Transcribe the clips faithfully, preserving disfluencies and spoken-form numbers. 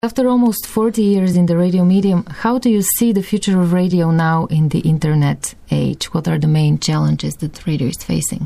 After almost forty years in the radio medium, how do you see the future of radio now in the internet age? What are the main challenges that radio is facing?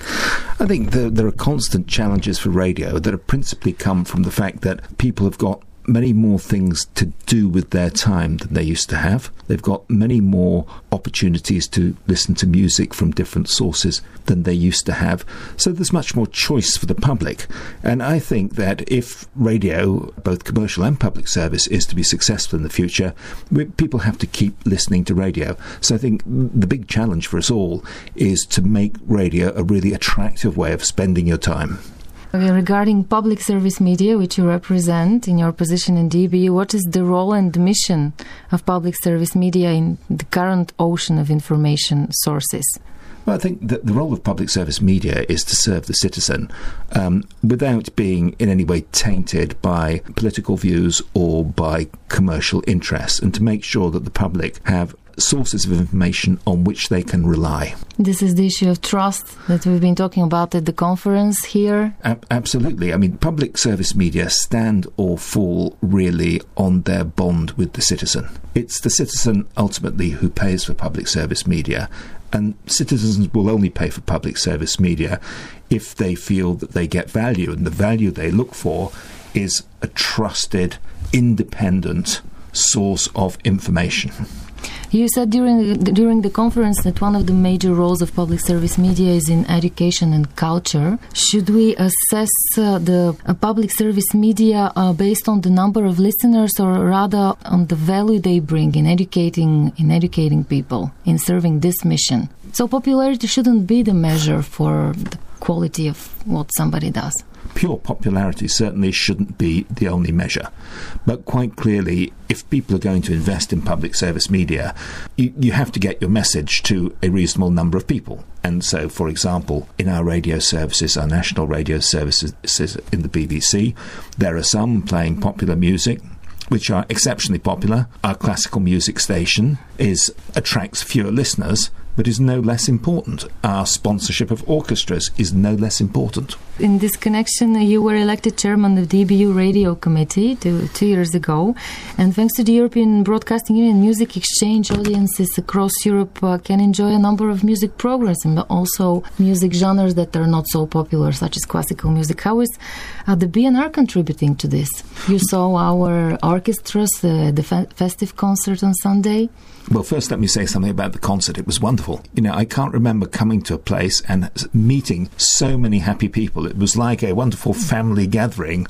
I think the, there are constant challenges for radio that have principally come from the fact that people have got many more things to do with their time than they used to have. They've got many more opportunities to listen to music from different sources than they used to have. So there's much more choice for the public. And I think that if radio, both commercial and public service, is to be successful in the future, we, people have to keep listening to radio. So I think the big challenge for us all is to make radio a really attractive way of spending your time. Okay, regarding public service media, which you represent in your position in D B U, what is the role and the mission of public service media in the current ocean of information sources? Well, I think that the role of public service media is to serve the citizen um, without being in any way tainted by political views or by commercial interests, and to make sure that the public have sources of information on which they can rely. This is the issue of trust that we've been talking about at the conference here. A- absolutely. I mean, public service media stand or fall really on their bond with the citizen. It's the citizen ultimately who pays for public service media, and citizens will only pay for public service media if they feel that they get value, and the value they look for is a trusted, independent source of information. You said during during the conference that one of the major roles of public service media is in education and culture. Should we assess uh, the uh, public service media uh, based on the number of listeners, or rather on the value they bring in educating in educating people, in serving this mission? So popularity shouldn't be the measure for the quality of what somebody does. Pure popularity certainly shouldn't be the only measure. But quite clearly, if people are going to invest in public service media, you, you have to get your message to a reasonable number of people. And so, for example, in our radio services, our national radio services in the B B C, there are some playing popular music, which are exceptionally popular. Our classical music station is attracts fewer listeners, but is no less important. Our sponsorship of orchestras is no less important. In this connection, you were elected chairman of the D B U Radio Committee two, two years ago, and thanks to the European Broadcasting Union Music Exchange, audiences across Europe uh, can enjoy a number of music programs and also music genres that are not so popular, such as classical music. How is uh, the B N R contributing to this? You saw our orchestras, uh, the fe- festive concert on Sunday. Well, first let me say something about the concert. It was wonderful. You know, I can't remember coming to a place and meeting so many happy people. It was like a wonderful family gathering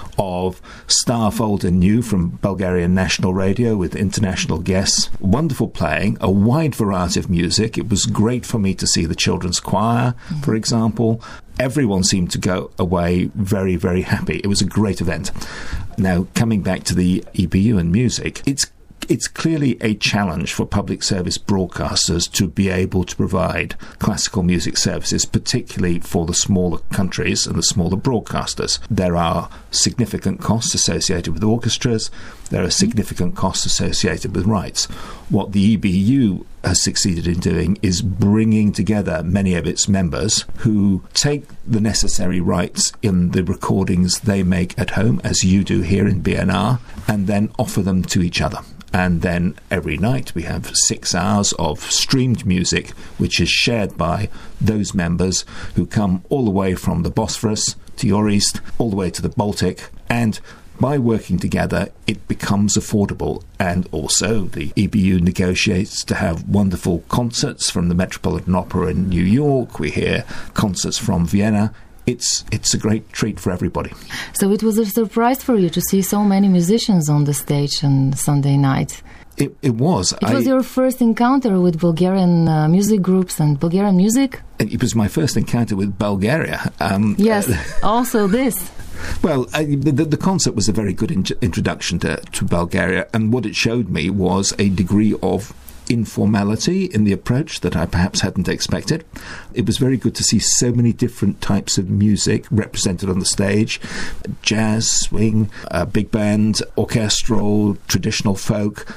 of staff old and new from Bulgarian National Radio with international guests. Wonderful playing, a wide variety of music. It was great for me to see the children's choir, mm-hmm. for example. Everyone seemed to go away very, very happy. It was a great event. Now, coming back to the E B U and music, it's It's clearly a challenge for public service broadcasters to be able to provide classical music services, particularly for the smaller countries and the smaller broadcasters. There are significant costs associated with orchestras. There are significant costs associated with rights. What the E B U has succeeded in doing is bringing together many of its members who take the necessary rights in the recordings they make at home, as you do here in B N R, and then offer them to each other. And then every night we have six hours of streamed music, which is shared by those members who come all the way from the Bosphorus to your east, all the way to the Baltic. And by working together, it becomes affordable. And also the E B U negotiates to have wonderful concerts from the Metropolitan Opera in New York. We hear concerts from Vienna. It's it's a great treat for everybody. So it was a surprise for you to see so many musicians on the stage on Sunday night. It, it was. It I, was your first encounter with Bulgarian uh, music groups and Bulgarian music? It was my first encounter with Bulgaria. Um, yes, uh, also this. Well, I, the, the concert was a very good in- introduction to, to Bulgaria, and what it showed me was a degree of informality in the approach that I perhaps hadn't expected. It was very good to see so many different types of music represented on the stage: jazz, swing, uh, big band, orchestral, traditional folk.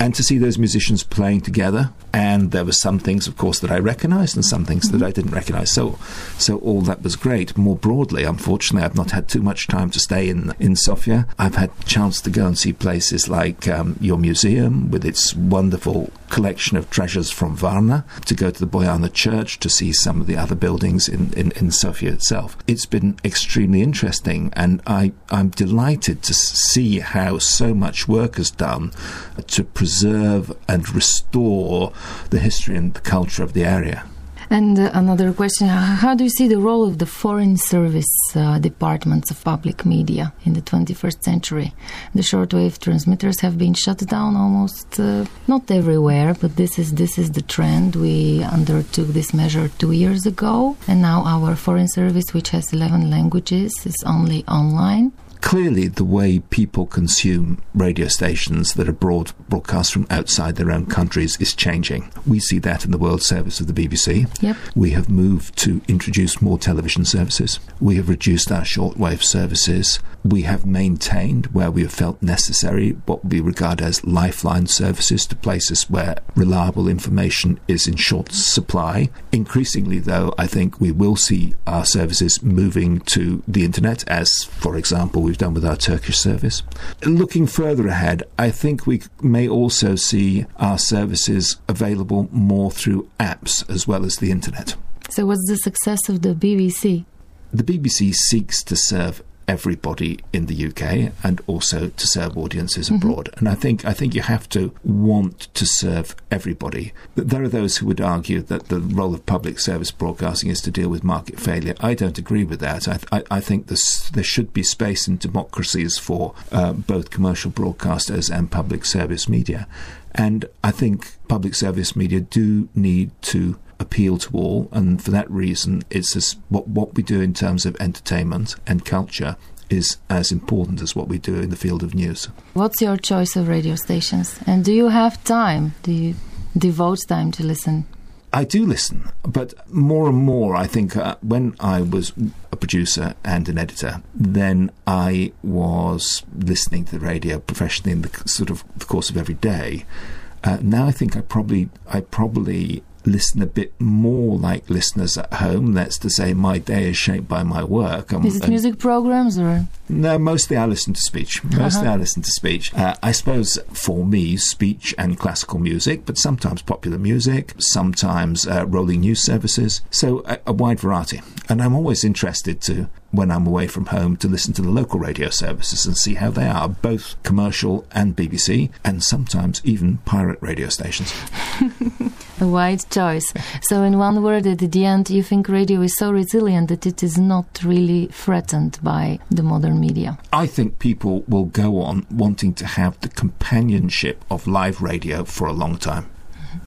and to see those musicians playing together. And there were some things, of course, that I recognised and some things mm-hmm. that I didn't recognise. So so all that was great. More broadly, unfortunately, I've not had too much time to stay in, in Sofia. I've had a chance to go and see places like um, your museum with its wonderful collection of treasures from Varna, to go to the Bojana Church to see some of the other buildings in, in, in Sofia itself. It's been extremely interesting, and I, I'm delighted to see how so much work is done to preserve and restore the history and the culture of the area. And uh, another question, how do you see the role of the foreign service uh, departments of public media in the twenty-first century? The shortwave transmitters have been shut down almost, uh, not everywhere, but this is this is the trend. We undertook this measure two years ago, and now our foreign service, which has eleven languages, is only online. Clearly, the way people consume radio stations that are broad, broadcast from outside their own countries is changing. We see that in the World Service of the B B C. Yep. We have moved to introduce more television services. We have reduced our shortwave services. We have maintained, where we have felt necessary, what we regard as lifeline services to places where reliable information is in short supply. Increasingly, though, I think we will see our services moving to the internet, as, for example, we've done with our Turkish service. Looking further ahead, I think we may also see our services available more through apps as well as the internet. So what's the success of the B B C? The B B C seeks to serve everybody in the U K and also to serve audiences mm-hmm. abroad. And I think I think you have to want to serve everybody. There are those who would argue that the role of public service broadcasting is to deal with market failure. I don't agree with that. I, I, I think this, there should be space in democracies for uh, both commercial broadcasters and public service media. And I think public service media do need to appeal to all, and for that reason, it's as, what what we do in terms of entertainment and culture is as important as what we do in the field of news. What's your choice of radio stations, and do you have time? Do you devote time to listen? I do listen, but more and more, I think, uh, when I was a producer and an editor, then I was listening to the radio professionally in the sort of the course of every day. Uh, now I think I probably I probably listen a bit more like listeners at home. That's to say, my day is shaped by my work. Um, is it music programs or? No, mostly I listen to speech. Mostly uh-huh. I listen to speech. Uh, I suppose for me, speech and classical music, but sometimes popular music, sometimes uh, rolling news services. So a, a wide variety. And I'm always interested to, when I'm away from home, to listen to the local radio services and see how they are, both commercial and B B C, and sometimes even pirate radio stations. A wide choice. So in one word, at the end, you think radio is so resilient that it is not really threatened by the modern media? I think people will go on wanting to have the companionship of live radio for a long time.